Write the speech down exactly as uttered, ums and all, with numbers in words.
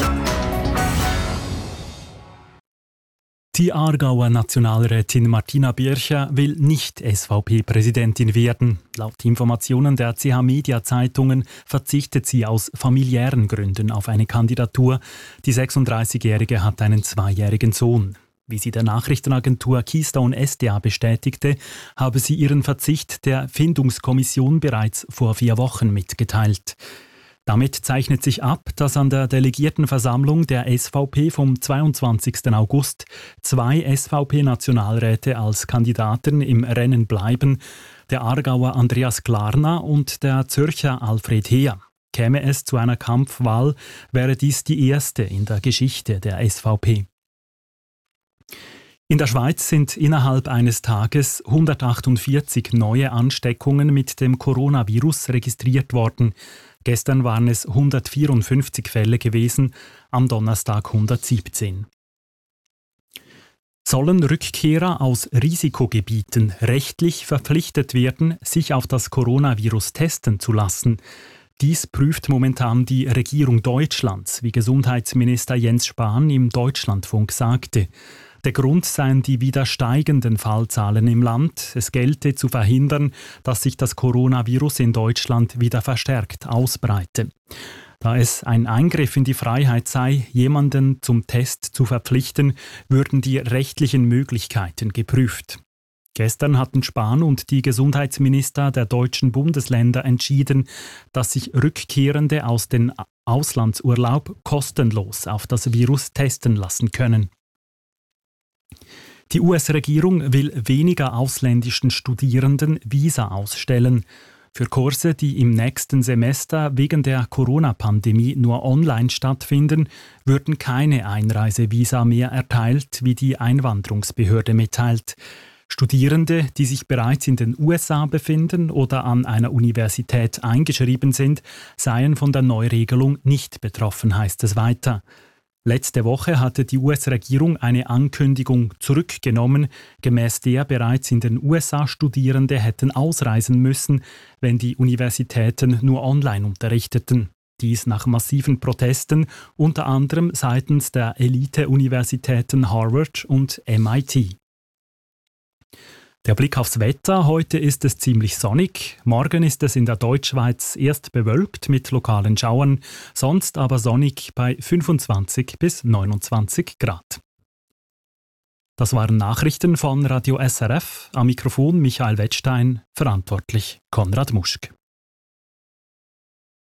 Die Aargauer Nationalrätin Martina Bircher will nicht S V P-Präsidentin werden. Laut Informationen der C H Media Zeitungen verzichtet sie aus familiären Gründen auf eine Kandidatur. Die sechsunddreißigjährige hat einen zweijährigen Sohn. Wie sie der Nachrichtenagentur Keystone S D A bestätigte, habe sie ihren Verzicht der Findungskommission bereits vor vier Wochen mitgeteilt. Damit zeichnet sich ab, dass an der Delegiertenversammlung der S V P vom zweiundzwanzigsten August zwei S V P-Nationalräte als Kandidaten im Rennen bleiben, der Aargauer Andreas Klarna und der Zürcher Alfred Heer. Käme es zu einer Kampfwahl, wäre dies die erste in der Geschichte der S V P. In der Schweiz sind innerhalb eines Tages hundertachtundvierzig neue Ansteckungen mit dem Coronavirus registriert worden. Gestern waren es hundertvierundfünfzig Fälle gewesen, am Donnerstag hundertsiebzehn. Sollen Rückkehrer aus Risikogebieten rechtlich verpflichtet werden, sich auf das Coronavirus testen zu lassen? Dies prüft momentan die Regierung Deutschlands, wie Gesundheitsminister Jens Spahn im Deutschlandfunk sagte. Der Grund seien die wieder steigenden Fallzahlen im Land. Es gelte zu verhindern, dass sich das Coronavirus in Deutschland wieder verstärkt ausbreite. Da es ein Eingriff in die Freiheit sei, jemanden zum Test zu verpflichten, würden die rechtlichen Möglichkeiten geprüft. Gestern hatten Spahn und die Gesundheitsminister der deutschen Bundesländer entschieden, dass sich Rückkehrende aus dem Auslandsurlaub kostenlos auf das Virus testen lassen können. Die U S-Regierung will weniger ausländischen Studierenden Visa ausstellen. Für Kurse, die im nächsten Semester wegen der Corona-Pandemie nur online stattfinden, würden keine Einreisevisa mehr erteilt, wie die Einwanderungsbehörde mitteilt. Studierende, die sich bereits in den U S A befinden oder an einer Universität eingeschrieben sind, seien von der Neuregelung nicht betroffen, heißt es weiter. Letzte Woche hatte die U S-Regierung eine Ankündigung zurückgenommen, gemäß der bereits in den U S A Studierende hätten ausreisen müssen, wenn die Universitäten nur online unterrichteten. Dies nach massiven Protesten, unter anderem seitens der Elite-Universitäten Harvard und M I T. Der Blick aufs Wetter. Heute ist es ziemlich sonnig. Morgen ist es in der Deutschschweiz erst bewölkt mit lokalen Schauern, sonst aber sonnig bei fünfundzwanzig bis neunundzwanzig Grad. Das waren Nachrichten von Radio S R F. Am Mikrofon Michael Wettstein, verantwortlich Konrad Muschk.